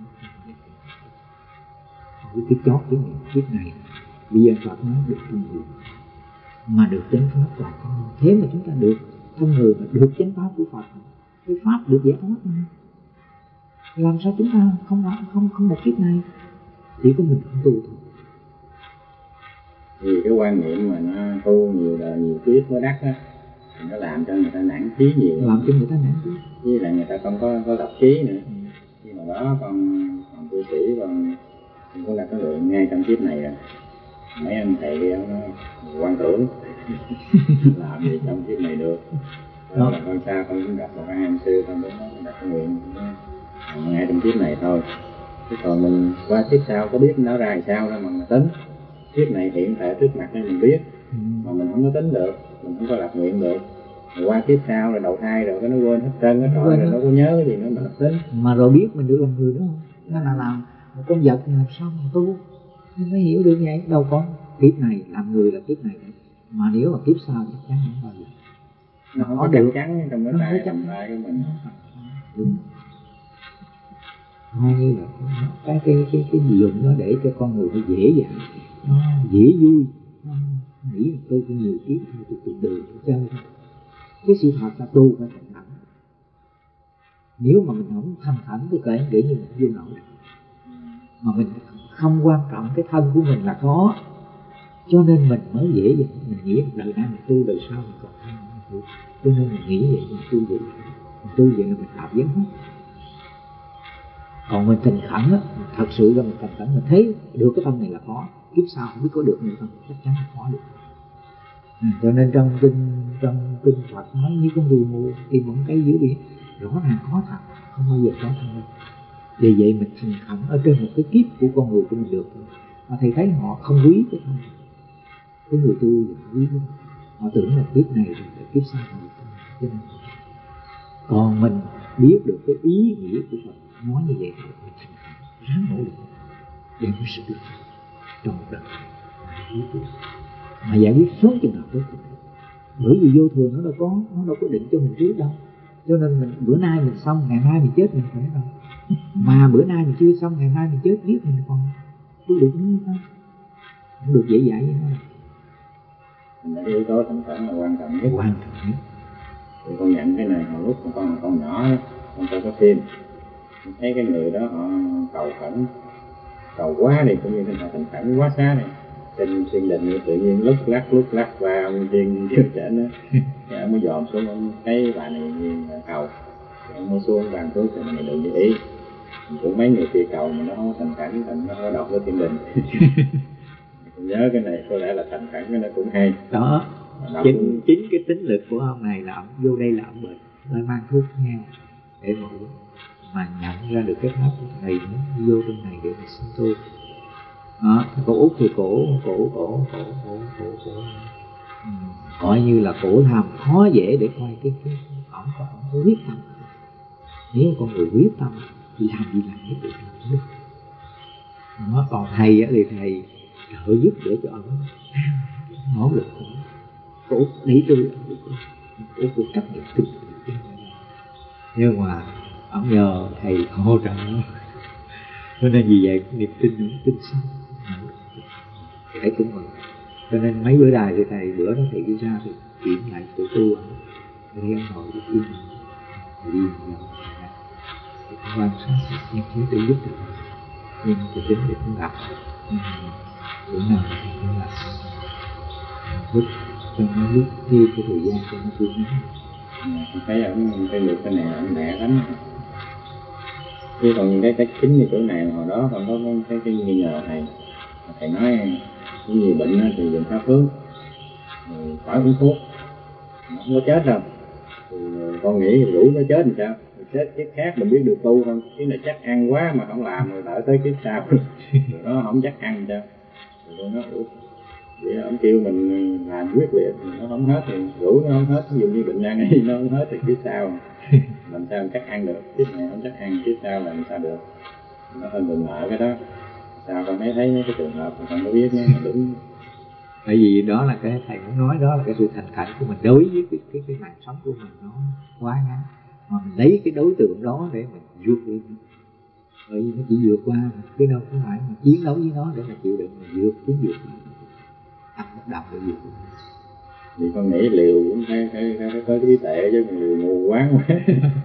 với cái chót cái niệm kiếp này, bây giờ Phật nói được thân người mà được chánh pháp toàn không. Thế mà chúng ta được thân người mà được chánh pháp của Phật, cái pháp được giải thoát mà. Làm sao chúng ta không không không, không một kiếp này, chỉ có mình không tu thôi. Vì cái quan niệm mà nó tu nhiều đời nhiều kiếp mới đắc á, nó làm cho người ta nản chí nhiều, làm cho người ta nản chí, với lại người ta không có có độc chí nữa. Ừ. Nhưng mà đó con còn tu sĩ còn không có là cái lượng ngay trong kiếp này rồi. Mấy anh thầy kia nó quan tưởng làm gì trong kiếp này được. Đó là con sao con cũng gặp một anh em sư, con muốn đặt cái nguyện ngay trong kiếp này thôi. Chứ còn mình qua kiếp sau có biết nó ra làm sao đâu mà mình tính. Kiếp này hiện tại trước mặt nên mình biết, ừ. mà mình không có tính được, mình không có lập nguyện được. Rồi qua kiếp sau rồi đầu thai rồi cái nó quên hết trơn hết trọi, rồi nó có nhớ cái gì nữa mà lập tính. Mà rồi biết mình được làm người đó không? Nó là làm một con vật làm sao mà tu? Mình mới hiểu được vậy. Đâu có kiếp này làm người là kiếp này, mà nếu mà kiếp sau chắc chắn không bao giờ. Nó không có chắc chắn trong cái tay trong tay của mình. Đúng. Coi như là cái cái cái cái dụng nó để cho con người nó dễ dàng, nó dễ vui, nó nghĩ là tôi có nhiều kiếp thôi, tôi tìm đường tôi chơi thôi. Cái sự thật là tu phải thành thẳng. Nếu mà mình không thành thẳng thì kể nghĩ như mình vô nổi. Mà mình không quan trọng cái thân của mình là có, cho nên mình mới dễ dàng mình nghĩ đời nay mình tu, đời sau mình còn không. Cho nên mình nghĩ vậy, mình tu vậy, mình tu vậy là mình tạo vấn hết. Còn mình thành khẩn á, thật sự là mình thành khẩn, mình thấy được cái thân này là khó, kiếp sau không biết có được hay không, chắc chắn là khó được. Ừ, cho nên trong kinh trong kinh Phật nói như con rùa mù tìm một cây dưới biển, rõ ràng khó thật, không bao giờ có thân đâu. Vì vậy mình thành khẩn ở trên một cái kiếp của con người của mình được. Mà thầy thấy họ không quý cái thân, cái người tu là quý lắm. Họ tưởng là kiếp này rồi kiếp sau rồi, cho nên còn mình biết được cái ý nghĩa của Phật nói như vậy thôi, mình thành khẩn ráng nỗ lực để có sự được trong một đời mà giải quyết sớm chừng nào tốt. Bởi vì vô thường nó đâu có nó đâu có định cho mình trước đâu, cho nên mình bữa nay mình xong ngày mai mình chết mình phải đâu, mà bữa nay mình chưa xong ngày mai mình chết biết mình còn tôi được nữa không, không được dễ dãi với nó đâu. Mình yếu tố thành khẩn là quan trọng nhất. Quan trọng nhất. Thì con nhận cái này hồi lúc con còn con nhỏ đó, con coi có phim, con thấy cái người đó họ cầu khẩn, cầu quá đi, cũng như họ thành khẩn quá xá này, trên thiên đình tự nhiên lúc lắc lúc lắc và ông tiên chưa trển đó, cái ông mới dòm xuống, ông thấy bà này cầu, ông mới xuống bàn xuống thì mình đừng để ý. Cũng mấy người kia cầu mà nó không thành khẩn, thành nó không đọc cái thiên đình. Con nhớ cái này có lẽ là thành khẩn cái nó cũng hay. Đó, chính, chính cái tính lực của ông này là ông vô đây là ông bệnh, lại mang thuốc theo để mà uống, mà nhận ra được cái pháp của thầy nó vô trong này để mà sinh tu. Đó, cổ Út thì cổ cổ cổ cổ cổ cổ cổ ừ, coi như là cổ làm khó dễ để coi cái cái ổng có ổng có quyết tâm. Nếu con người quyết tâm thì làm gì làm hết được được. Nó còn thầy á thì thầy trợ giúp để cho ổng nỗ lực. Cổ đẩy tôi cổ cổ chấp nhận thực nhưng mà ổng nhờ thầy hỗ trợ, cho nên vì vậy niềm tin nó tin sâu thầy cũng mừng. Cho nên mấy bữa đài thì thầy bữa đó thầy đi ra thì kiểm lại tự tu anh thấy ông ngồi đi kiếm thầy đi vào thì cũng quan sát những thứ để giúp được, nhưng thì tính thì cũng gặp bữa nào thì cũng gặp giúp cho nó lúc đi cái thời gian cho nó vui ngắn. Tôi thấy ông cái được cái này ông lẹ lắm. Chứ còn những cái cái chính cái chỗ này hồi đó còn có cái cái nghi ngờ thầy, thầy nói những người bệnh á, thì dùng pháp hướng khỏi uống thuốc, nó không có chết đâu. Thì con nghĩ rủ nó chết làm sao? Chết chết khác mình biết được tu không? Chứ là chắc ăn quá mà không làm rồi đợi tới kiếp sau rồi nó không chắc ăn sao? Rồi tôi nói ủa, vậy ông kêu mình làm quyết liệt nó không hết thì rủ nó không hết, ví dụ như bệnh nan y nó không hết thì kiếp sau làm sao mình chắc ăn được? Kiếp này không chắc ăn, kiếp sau là làm sao được? Nó hơi buồn ngại cái đó. Sao con thấy thấy cái trường hợp con có biết nó đúng. Bởi vì đó là cái thầy muốn nói, đó là cái sự thành khẩn của mình đối với cái cái cái mạng sống của mình nó quá ngắn, mà mình lấy cái đối tượng đó để mình vượt lên. Bởi vì nó chỉ vượt qua chứ đâu có phải mà chiến đấu với nó để mà chịu đựng, mình vượt chiến vượt qua ăn một đầm để vượt. Vì con nghĩ liều cũng phải phải phải có trí tuệ chứ liều mù quáng quá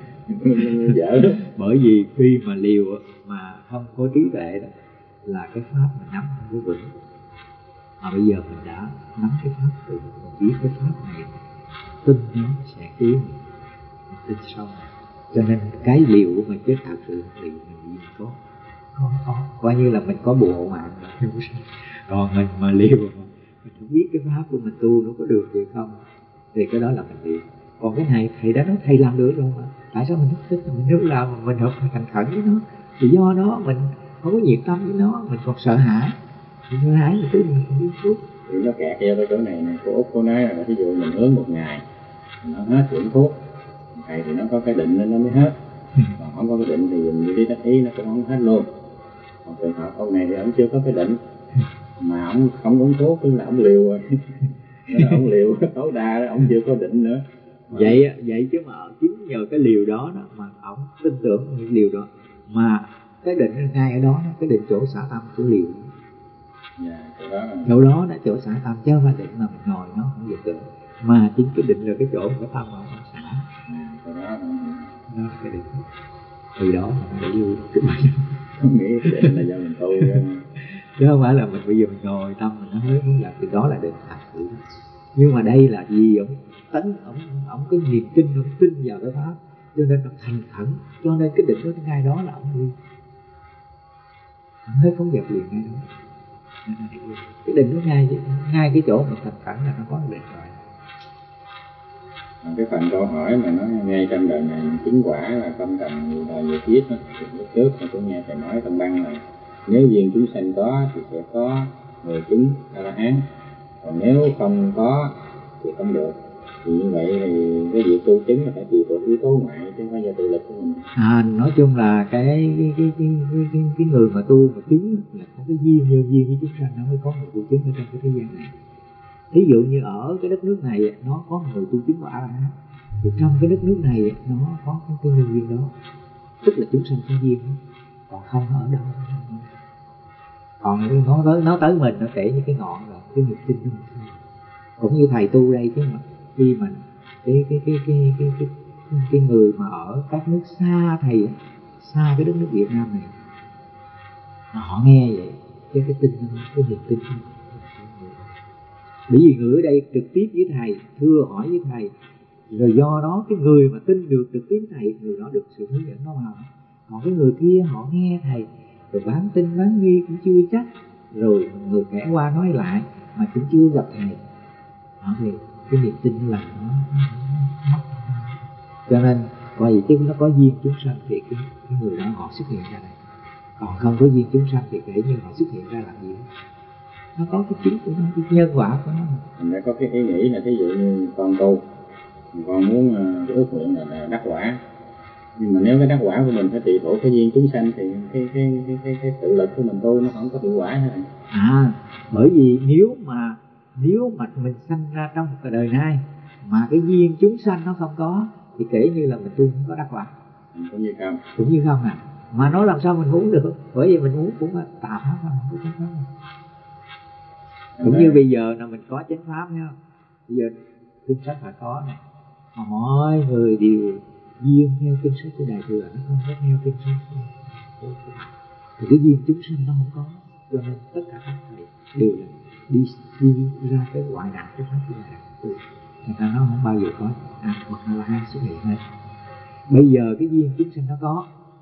dở. Bởi vì khi mà liều mà không có trí tuệ đó là cái pháp mình nắm không có vững. Mà bây giờ mình đã nắm cái pháp tự mình biết cái pháp này tin nó sẽ cứu mình, mình tin sâu. Cho nên cái liều của mình chứ thật sự thì mình có có có coi như là mình có bộ mạng rồi. Còn mình mà liều mà mình không biết cái pháp của mình tu nó có được gì không thì cái đó là mình liều. Còn cái này thầy đã nói thầy làm được rồi mà, tại sao mình không thích? Mình nếu làm mà mình không thành khẩn với nó thì do đó mình không có nhiệt tâm với nó, mình còn sợ hãi. Mình sợ hãi thì cứ mình không biết thuốc. Thì nó kẹt vô cái chỗ này nè, cô Út cô nói là ví dụ mình hướng một ngày nó hết uống thuốc, thầy thì nó có cái định nên nó mới hết, còn không có cái định thì mình đi đắc ý nó cũng không hết luôn. Còn trường hợp ông này thì ông chưa có cái định mà ông không uống thuốc tức là ông liều rồi. Ông liều tối đa đó, ông chưa có định nữa. Vậy vậy chứ mà chính nhờ cái liều đó đó mà ông tin tưởng những liều đó mà cái định ngay ở đó, cái định chỗ xả tâm của liều. Dạ, chỗ đó là... chỗ đó là chỗ xả tâm chứ không phải định mà mình ngồi nó không được, mà chính cái định là cái chỗ cái tâm mà ông xả. À, chỗ đó là... đó là cái định. Từ đó mà để vui không nghĩ cái định là do mình tu chứ không phải là mình bây giờ mình ngồi tâm mình nó mới muốn làm. Từ đó là định thật sự. Nhưng mà đây là gì? Ông tấn ông ông có niềm tin, ông tin vào cái pháp cho nên ông thành khẩn, cho nên cái định đó ngay đó là ông đi, ông thấy phóng dật liền ngay đó. Cái định nó ngay ngay cái chỗ mình thành khẩn là nó có định rồi. Cái phần câu hỏi mà nói ngay trong đời này chứng quả là không cần nhiều đời nhiều kiếp đó. Lúc trước tôi nghe thầy nói trong băng là nếu duyên chúng sanh có thì sẽ có người chứng A-la-hán, còn nếu không có thì không được. Thì như vậy thì cái việc tu chứng là phải tùy thuộc yếu tố ngoại chứ không phải do tự lực của mình. À, nói chung là cái cái cái cái cái, cái, cái người mà tu mà chứng là có cái duyên, nhân duyên với chúng sanh nó mới có người tu chứng ở trong cái thế gian này. Ví dụ như ở cái đất nước này nó có người tu chứng của A-la-hán, thì trong cái đất nước này nó có cái, cái nhân duyên đó, tức là chúng sanh có duyên đó. Còn không ở đâu. Còn nó tới nó tới mình nó kể như cái ngọn rồi cái niềm tin của mình. Cũng như thầy tu đây chứ mà khi mà cái cái cái cái cái cái cái, cái người mà ở các nước xa thầy, xa cái đất nước Việt Nam này, họ nghe vậy cái cái tin cái niềm tin. Bởi vì người ở đây trực tiếp với thầy, thưa hỏi với thầy, rồi do đó cái người mà tin được trực tiếp thầy, người đó được sự hướng dẫn nó vào. Còn cái người kia họ nghe thầy rồi bán tin bán nghi cũng chưa chắc, rồi người kẻ qua nói lại mà cũng chưa gặp thầy, họ thì cái niềm tin là nó mất. Cho nên coi vậy chứ nó có duyên chúng sanh thì cái, cái người đó họ xuất hiện ra đây, còn không có duyên chúng sanh thì kể như họ xuất hiện ra làm gì. Nó có cái chính của nó, cái nhân quả của nó. Mình đã có cái ý nghĩ là ví dụ như con tu, con muốn cái ước nguyện là, là đắc quả, nhưng mà nếu cái đắc quả của mình phải tùy thuộc cái duyên chúng sanh thì cái cái cái cái, cái tự lực của mình tu nó không có hiệu quả thôi. À, bởi vì nếu mà nếu mà mình sanh ra trong một cái đời này mà cái duyên chúng sanh nó không có thì kể như là mình tu không có đắc quả. Cũng như không. Cũng như không à. Mà nói làm sao mình muốn được? Bởi vì mình muốn cũng là tà pháp không có chánh pháp. Cũng như bây giờ là mình có chánh pháp nhá. Bây giờ kinh sách phải có này. Mà mọi người đều duyên theo kinh sách của Đại Thừa, nó không có theo kinh sách của Phật. Thì cái duyên chúng sanh nó không có, cho nên tất cả các thầy đều là đi, đi ra cái ngoại đạo cái pháp của Đại Thừa. Thành ra nó không bao giờ có à, hoặc là hai xuất hiện hết. Bây giờ cái duyên chúng sanh nó có,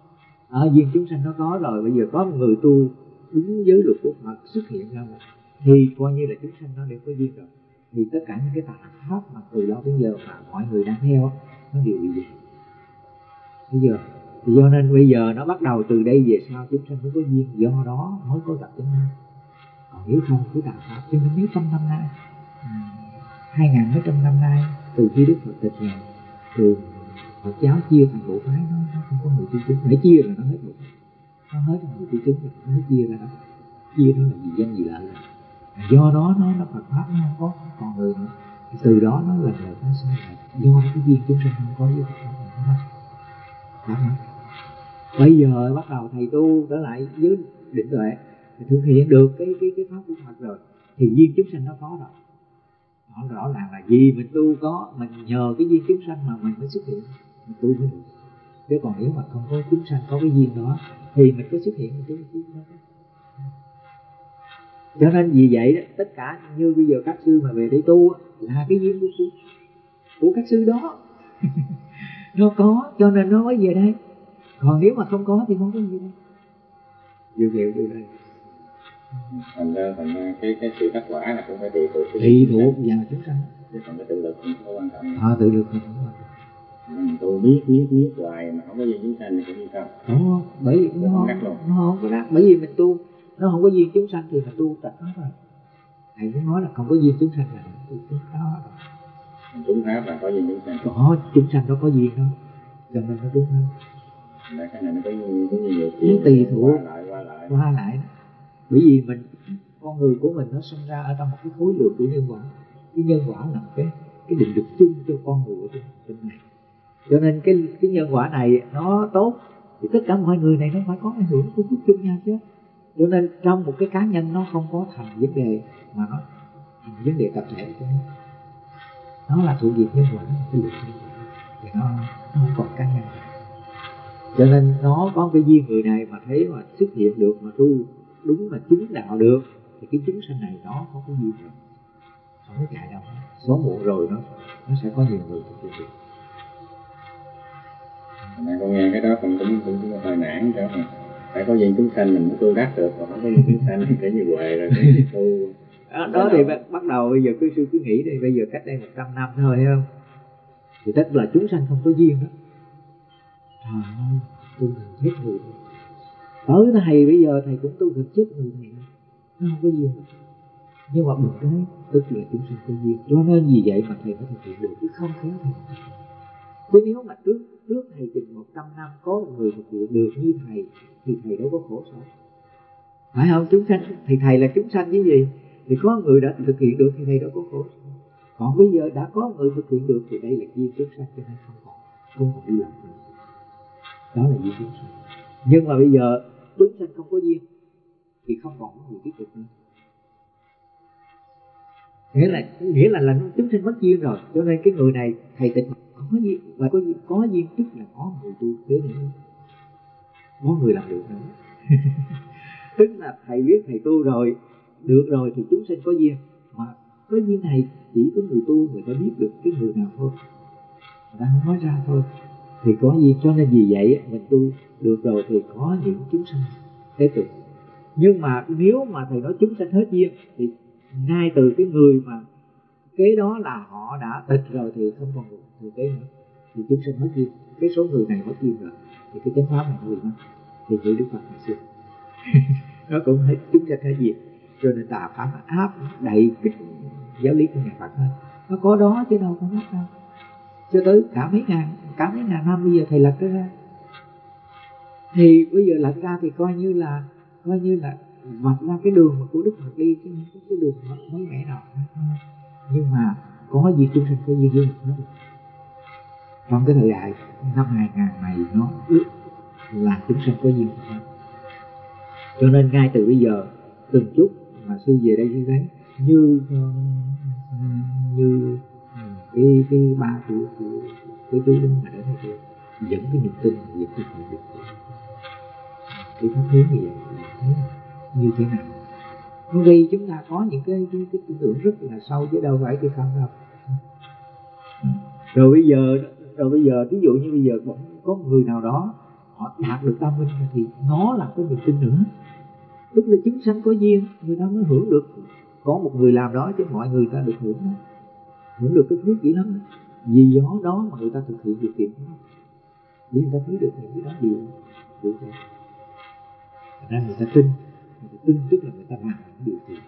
ở duyên chúng sanh nó có rồi, bây giờ có một người tu đúng giới luật của Phật xuất hiện ra mà, thì coi như là chúng sanh nó đều có duyên rồi, thì tất cả những cái tà pháp mà từ đó đến giờ mà mọi người đang theo nó đều bị diệt. Bây giờ thì do nên bây giờ nó bắt đầu từ đây về sau chúng sanh mới có duyên, do đó mới có gặp chánh năng. Còn nếu không cứ tà pháp cho nên mấy trăm năm nay, hai ngàn mấy trăm năm nay, từ khi Đức Phật tịch rồi, từ Phật giáo chia thành bộ phái, nó, nó không có người tu chứng, để chia là nó hết bộ, nó hết người tu chứng rồi, nó mới chia ra đó, chia đó là vì danh vì lợi rồi. Do đó nó nó Phật pháp nó không có còn người nữa, từ đó nó lần lượt nó sinh lại, do cái duyên chúng sanh không có với Phật pháp này nó mất. Bây giờ bắt đầu thầy tu trở lại với định tuệ, thực hiện được cái cái cái pháp của Phật rồi, thì duyên chúng sanh nó có rồi. Nó rõ ràng là vì mình tu có, mình nhờ cái duyên chúng sanh mà mình mới xuất hiện, mình tu mới được. Chứ còn nếu mà không có chúng sanh có cái duyên đó thì mình có xuất hiện mình tu chứ đâu có. Cho nên vì vậy đó, tất cả như bây giờ các sư mà về đây tu là cái duyên của, của, của các sư đó. Nó có cho nên nó mới về đây. Còn nếu mà không có thì không có gì đâu. Dự liệu từ đây. Thành ra, thành ra cái, cái sự đắc quả là cũng phải tùy thuộc tùy thuộc vào chúng sanh. Chứ còn cái tự lực cũng không có quan trọng. À, tự lực không quan trọng. Mình tu biết biết biết hoài mà không có gì chúng sanh thì cũng như không. Đúng không? Bởi vì nó, nó, không, nó không có đắc. Bởi vì mình tu nó không có duyên chúng sanh thì mình tu trật hết rồi. Thầy cũng nói là không có duyên chúng sanh là tu đó rồi. Chúng pháp là có duyên chúng sanh. Có, chúng sanh nó có duyên đó, cho nên nó đúng hơn. Là cái này nó có nhiều, có nhiều nó tùy thuộc qua lại qua lại. Qua lại đó. Bởi vì mình con người của mình nó sinh ra ở trong một cái khối lượng của nhân quả. Cái nhân quả là cái cái định luật chung cho con người ở trên, trên này. Cho nên cái cái nhân quả này nó tốt thì tất cả mọi người này nó phải có ảnh hưởng của chung nhau chứ. Cho nên trong một cái cá nhân nó không có thành vấn đề mà nó thành vấn đề tập thể cho nên nó là thuộc về nhân quả, cái luật nhân quả thì nó, nó không còn cá nhân. Cho nên nó có cái duyên người này mà thấy mà xuất hiện được mà tu đúng mà chứng đạo được thì cái chúng sanh này nó có cái duyên rồi, không có chạy đâu, số muộn rồi nó nó sẽ có nhiều người thực hiện được. Mà con nghe cái đó cũng cũng cũng, cũng hơi nản cho mà phải có duyên chúng sanh mình mới tu đắc được, còn không có duyên chúng sanh cái như vậy rồi cái tu đó, đó thì bắt đầu bây giờ cứ sư cứ nghĩ đi, bây giờ cách đây một trăm năm thôi thấy không, thì tức là chúng sanh không có duyên đó. Trời ơi, tu thần chết người tới thầy bây giờ thầy cũng tu thần chết người này, nó không có duyên. Nhưng mà bực cái tức là chúng sanh có duyên, cho nên vì vậy mà thầy phải thực hiện được, chứ không khéo thầy. Chứ nếu mà trước trước thầy chừng một trăm năm có một người thực hiện được như thầy thì thầy đâu có khổ sở, phải không? Chúng sanh thì thầy là chúng sanh chứ gì, thì có người đã thực hiện được thì thầy đâu có khổ sở. Còn bây giờ đã có người thực hiện được thì đây là duyên chúng sanh, cho nên không còn không còn đi làm nữa. Đó là duyên chúng sanh. Nhưng mà bây giờ chúng sanh không có duyên thì không còn có người tiếp tục nữa. Nghĩa là nghĩa là là chúng sanh mất duyên rồi, cho nên cái người này thầy tịch có duyên và có duyên, có duyên tức là có người tu kế nữa, có người làm được nữa. Tức là thầy biết thầy tu rồi được rồi thì chúng sanh có duyên, mà cái duyên này chỉ có người tu người ta biết được cái người nào thôi, người ta không nói ra thôi thì có duyên. Cho nên vì vậy mình tu được rồi thì có những chúng sanh tiếp tục. Nhưng mà nếu mà thầy nói chúng sanh hết duyên thì ngay từ cái người mà kế đó là họ đã tịch rồi thì không còn người kế nữa, thì chúng sanh mất duyên. Cái số người này mất duyên rồi thì cái chánh pháp này nó bị mất. Thì như Đức Phật ngày xưa nó cũng hết chúng sanh hết duyên, cho nên tà pháp áp đầy kích giáo lý của nhà Phật hết. Nó có đó chứ đâu có mất đâu. Cho tới cả mấy ngàn cả mấy ngàn năm bây giờ thầy lật cái ra, thì bây giờ lật ra thì coi như là coi như là vạch ra cái đường mà của Đức Phật đi, chứ không có cái đường mới mẻ nào. Nhưng mà có gì chúng sanh có gì với nó được. Trong cái thời đại năm hai ngàn này nó là chúng sanh có duyên. Cho nên ngay từ bây giờ từng chút mà sư về đây như thế, như như cái cái ba của của cái chú mà đến đây tôi dẫn cái niềm tin, dẫn cái sự việc cái pháp hướng như vậy như thế nào, nó gây chúng ta có những cái cái cái tư tưởng rất là sâu chứ đâu phải cái không đâu. Rồi bây giờ rồi bây giờ ví dụ như bây giờ có người nào đó họ đạt được tâm linh thì nó là cái niềm tin nữa, tức là chúng sanh có duyên người ta mới hưởng được. Có một người làm đó chứ mọi người ta được hưởng đó, hưởng được cái phước dữ lắm. Vì do đó mà người ta thực hiện điều kiện đó, vì người ta thấy được những cái đó điều điều đó. Thật ra người ta tin, người ta tin tức là người ta làm những điều thiện,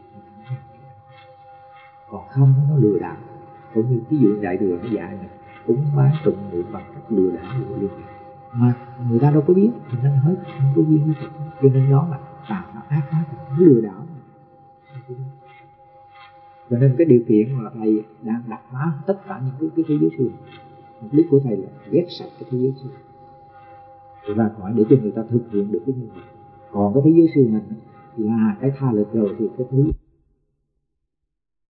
còn không nó lừa đảo. Cũng như ví dụ đại đường nó dạy này, cúng bái tụng niệm bằng cách lừa đảo người lừa đảo mà người ta đâu có biết, thì nên hết không có duyên với Phật, cho nên đó là tà pháp ác pháp, lừa đảo. Cho nên cái điều kiện mà thầy đang đặt phá tất cả những cái, cái thế giới xưa, mục đích của thầy là ghét sạch cái thế giới xưa ra khỏi để cho người ta thực hiện được cái như vậy. Còn cái thế giới xưa này là cái tha lực rồi thì cái thứ